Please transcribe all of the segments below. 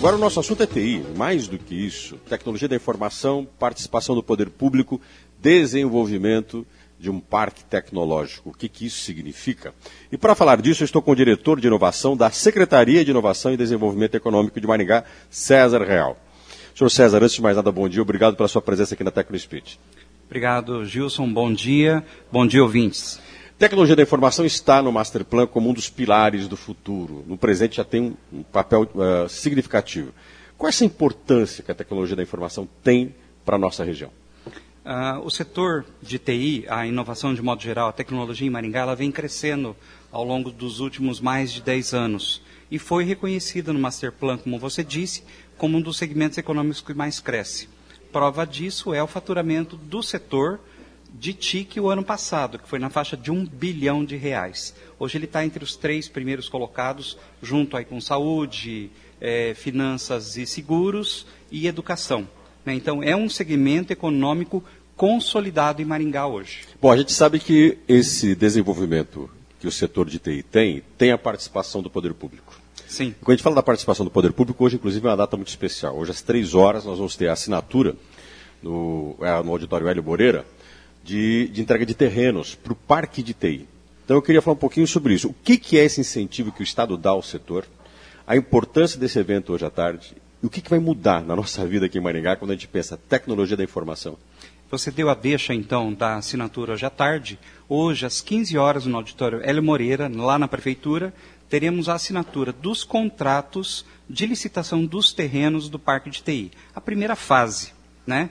Agora o nosso assunto é TI, mais do que isso. Tecnologia da informação, participação do poder público, desenvolvimento de um parque tecnológico. O que isso significa? E para falar disso, eu estou com o diretor de inovação da Secretaria de Inovação e Desenvolvimento Econômico de Maringá, César Real. Senhor César, antes de mais nada, bom dia. Obrigado pela sua presença aqui na TecnoSpeed. Obrigado, Gilson. Bom dia, ouvintes. Tecnologia da informação está no Master Plan como um dos pilares do futuro. No presente já tem um papel significativo. Qual é essa importância que a tecnologia da informação tem para a nossa região? O setor de TI, a inovação de modo geral, a tecnologia em Maringá, ela vem crescendo ao longo dos últimos mais de 10 anos. E foi reconhecida no Master Plan, como você disse, como um dos segmentos econômicos que mais cresce. Prova disso é o faturamento do setor de TIC o ano passado, que foi na faixa de R$1 bilhão. Hoje ele está entre os 3 primeiros colocados, junto aí com saúde, finanças e seguros e educação. Então é um segmento econômico consolidado em Maringá hoje. Bom, a gente sabe que esse desenvolvimento que o setor de TI tem a participação do poder público. Sim. Quando a gente fala da participação do poder público, hoje inclusive é uma data muito especial. Hoje às 3 horas nós vamos ter a assinatura no auditório Hélio Moreira, de entrega de terrenos para o parque de TI. Então eu queria falar um pouquinho sobre isso. O que é esse incentivo que o Estado dá ao setor, a importância desse evento hoje à tarde, e o que vai mudar na nossa vida aqui em Maringá quando a gente pensa tecnologia da informação? Você deu a deixa, então, da assinatura hoje à tarde. Hoje, às 15 horas, no auditório Hélio Moreira, lá na Prefeitura, teremos a assinatura dos contratos de licitação dos terrenos do parque de TI. A primeira fase, né?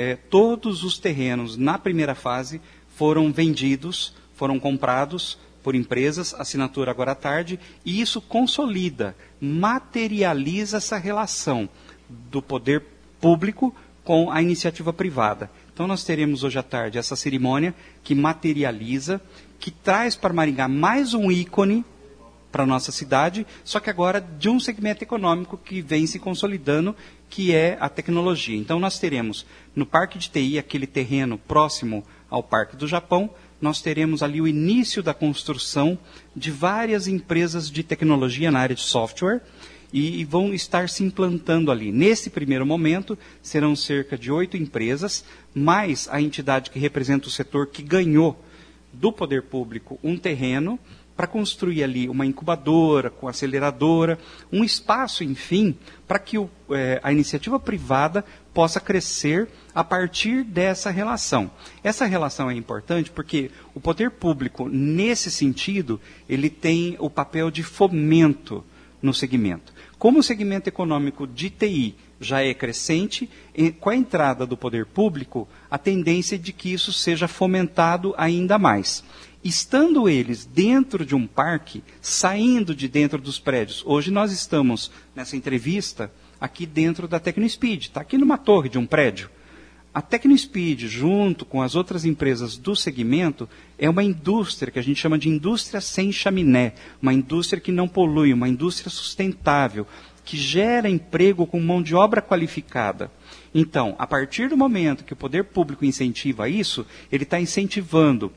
Todos os terrenos na primeira fase foram vendidos, foram comprados por empresas, assinatura agora à tarde, e isso consolida, materializa essa relação do poder público com a iniciativa privada. Então nós teremos hoje à tarde essa cerimônia que materializa, que traz para Maringá mais um ícone para a nossa cidade, só que agora de um segmento econômico que vem se consolidando, que é a tecnologia. Então nós teremos no Parque de TI, aquele terreno próximo ao Parque do Japão, nós teremos ali o início da construção de várias empresas de tecnologia na área de software e vão estar se implantando ali. Nesse primeiro momento, serão cerca de 8 empresas, mais a entidade que representa o setor que ganhou do poder público um terreno para construir ali uma incubadora, com aceleradora, um espaço, enfim, para que a iniciativa privada possa crescer a partir dessa relação. Essa relação é importante porque o poder público, nesse sentido, ele tem o papel de fomento no segmento. Como o segmento econômico de TI já é crescente, com a entrada do poder público, a tendência é de que isso seja fomentado ainda mais. Estando eles dentro de um parque, saindo de dentro dos prédios. Hoje nós estamos nessa entrevista aqui dentro da TecnoSpeed, está aqui numa torre de um prédio. A TecnoSpeed, junto com as outras empresas do segmento, é uma indústria que a gente chama de indústria sem chaminé, uma indústria que não polui, uma indústria sustentável, que gera emprego com mão de obra qualificada. Então, a partir do momento que o poder público incentiva isso, ele está incentivando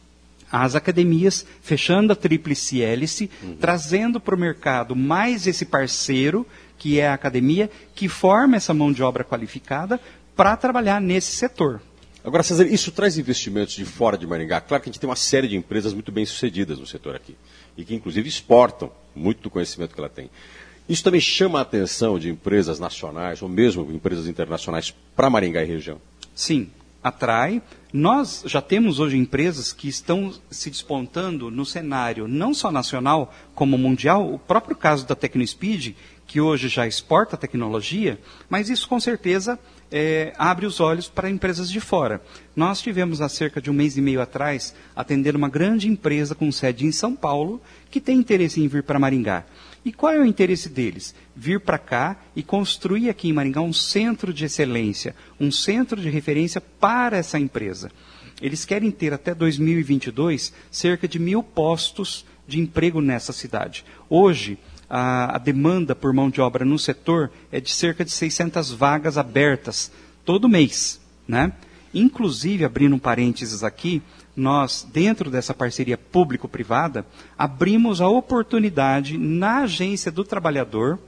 as academias, fechando a tríplice hélice, trazendo para o mercado mais esse parceiro, que é a academia, que forma essa mão de obra qualificada para trabalhar nesse setor. Agora, César, isso traz investimentos de fora de Maringá. Claro que a gente tem uma série de empresas muito bem sucedidas no setor aqui, e que inclusive exportam muito do conhecimento que ela tem. Isso também chama a atenção de empresas nacionais, ou mesmo empresas internacionais, para Maringá e região? Sim, atrai. Nós já temos hoje empresas que estão se despontando no cenário não só nacional, como mundial. O próprio caso da TecnoSpeed, que hoje já exporta tecnologia, mas isso com certeza abre os olhos para empresas de fora. Nós tivemos há cerca de 1 mês e meio atrás, atendendo uma grande empresa com sede em São Paulo, que tem interesse em vir para Maringá. E qual é o interesse deles? Vir para cá e construir aqui em Maringá um centro de excelência, um centro de referência para essa empresa. Eles querem ter até 2022 cerca de 1.000 postos de emprego nessa cidade. Hoje, a demanda por mão de obra no setor é de cerca de 600 vagas abertas todo mês, né? Inclusive, abrindo um parênteses aqui, nós, dentro dessa parceria público-privada, abrimos a oportunidade na Agência do Trabalhador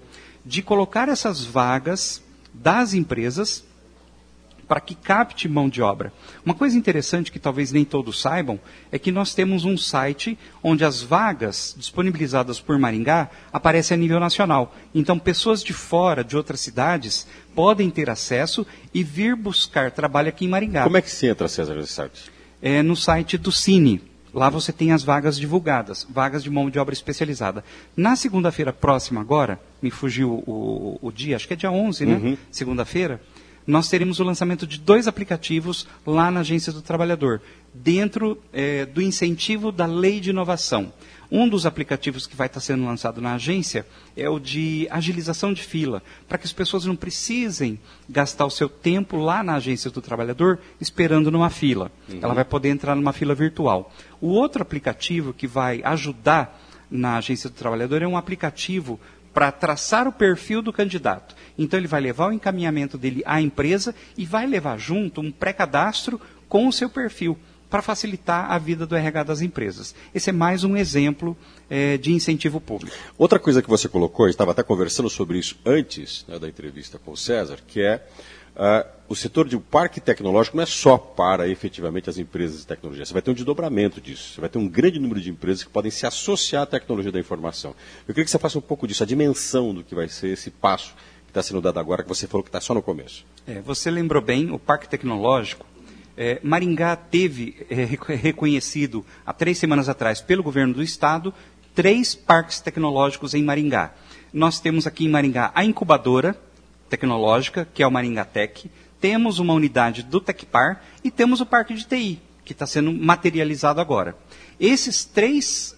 de colocar essas vagas das empresas para que capte mão de obra. Uma coisa interessante que talvez nem todos saibam é que nós temos um site onde as vagas disponibilizadas por Maringá aparecem a nível nacional. Então, pessoas de fora, de outras cidades, podem ter acesso e vir buscar trabalho aqui em Maringá. Como é que se entra, César, nesse site? É no site do Cine. Lá você tem as vagas divulgadas, vagas de mão de obra especializada. Na segunda-feira próxima agora, me fugiu o dia, acho que é dia 11, né? Segunda-feira, nós teremos o lançamento de 2 aplicativos lá na Agência do Trabalhador, dentro do incentivo da Lei de Inovação. Um dos aplicativos que vai estar sendo lançado na agência é o de agilização de fila, para que as pessoas não precisem gastar o seu tempo lá na Agência do Trabalhador esperando numa fila. Ela vai poder entrar numa fila virtual. O outro aplicativo que vai ajudar na Agência do Trabalhador é um aplicativo para traçar o perfil do candidato. Então, ele vai levar o encaminhamento dele à empresa e vai levar junto um pré-cadastro com o seu perfil, para facilitar a vida do RH das empresas. Esse é mais um exemplo de incentivo público. Outra coisa que você colocou, a gente estava até conversando sobre isso antes, né, da entrevista com o César, que é o setor de parque tecnológico não é só para efetivamente as empresas de tecnologia. Você vai ter um desdobramento disso. Você vai ter um grande número de empresas que podem se associar à tecnologia da informação. Eu queria que você faça um pouco disso, a dimensão do que vai ser esse passo que está sendo dado agora, que você falou que está só no começo. Você lembrou bem, o parque tecnológico, Maringá teve reconhecido há 3 semanas atrás pelo governo do estado 3 parques tecnológicos em Maringá. Nós temos aqui em Maringá a incubadora tecnológica, que é o Maringá Tech, temos uma unidade do Tecpar e temos o parque de TI, que está sendo materializado agora. Essas 3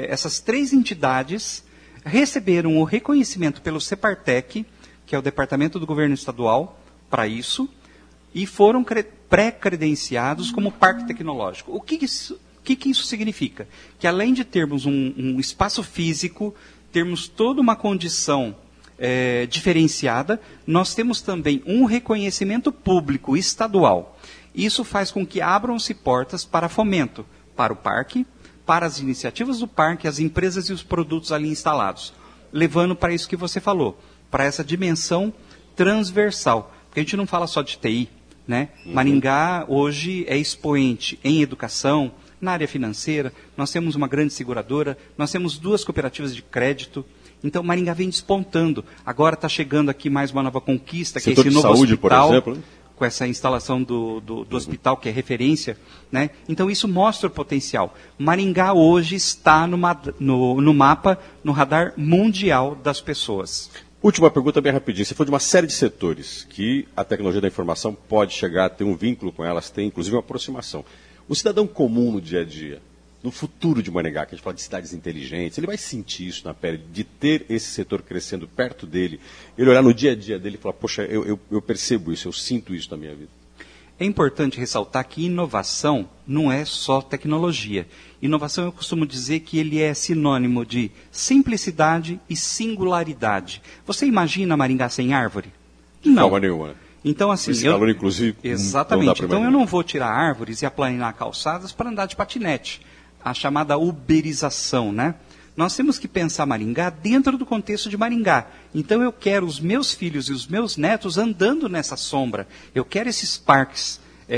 entidades receberam o reconhecimento pelo Separtec, que é o departamento do governo estadual, para isso, e foram pré-credenciados como parque tecnológico. O que isso significa? Que além de termos um espaço físico, termos toda uma condição diferenciada, nós temos também um reconhecimento público estadual. Isso faz com que abram-se portas para fomento, para o parque, para as iniciativas do parque, as empresas e os produtos ali instalados, levando para isso que você falou, para essa dimensão transversal. Porque a gente não fala só de TI, né? Maringá hoje é expoente em educação, na área financeira, nós temos uma grande seguradora, nós temos 2 cooperativas de crédito. Então, Maringá vem despontando. Agora está chegando aqui mais uma nova conquista, que é esse novo saúde, hospital, por exemplo, né? Com essa instalação do hospital, que é referência, né? Então, isso mostra o potencial. Maringá hoje está no mapa, no radar mundial das pessoas. Última pergunta bem rapidinho. Você falou de uma série de setores que a tecnologia da informação pode chegar a ter um vínculo com elas, tem inclusive uma aproximação. O cidadão comum no dia a dia, no futuro de Maringá, que a gente fala de cidades inteligentes, ele vai sentir isso na pele, de ter esse setor crescendo perto dele, ele olhar no dia a dia dele e falar, poxa, eu percebo isso, eu sinto isso na minha vida. É importante ressaltar que inovação não é só tecnologia. Inovação, eu costumo dizer que ele é sinônimo de simplicidade e singularidade. Você imagina Maringá sem árvore? De forma nenhuma. Então, assim, esse calor, inclusive, exatamente. Então, eu não vou tirar árvores e aplanar calçadas para andar de patinete. A chamada uberização, né? Nós temos que pensar Maringá dentro do contexto de Maringá. Então, eu quero os meus filhos e os meus netos andando nessa sombra. Eu quero esses parques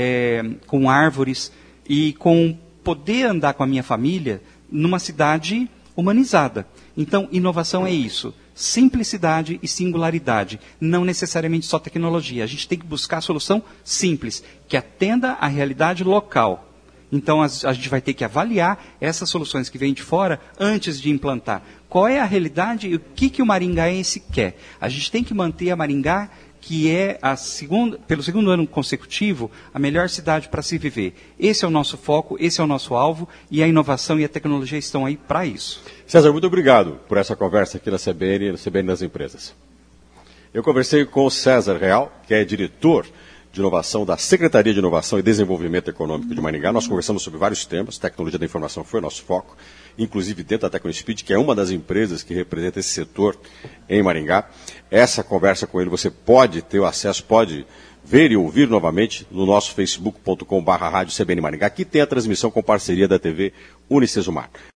com árvores e com poder andar com a minha família numa cidade humanizada. Então, inovação é isso. Simplicidade e singularidade. Não necessariamente só tecnologia. A gente tem que buscar a solução simples, que atenda à realidade local. Então, a gente vai ter que avaliar essas soluções que vêm de fora antes de implantar. Qual é a realidade e o que o maringaense quer? A gente tem que manter a Maringá, que é, pelo 2º ano consecutivo, a melhor cidade para se viver. Esse é o nosso foco, esse é o nosso alvo, e a inovação e a tecnologia estão aí para isso. César, muito obrigado por essa conversa aqui na CBN e na CBN das Empresas. Eu conversei com o César Real, que é diretor de inovação da Secretaria de Inovação e Desenvolvimento Econômico de Maringá. Nós conversamos sobre vários temas, tecnologia da informação foi o nosso foco, inclusive dentro da TecnoSpeed, que é uma das empresas que representa esse setor em Maringá. Essa conversa com ele você pode ter o acesso, pode ver e ouvir novamente no nosso facebook.com/rádio CBN Maringá, que tem a transmissão com parceria da TV Unicesumar.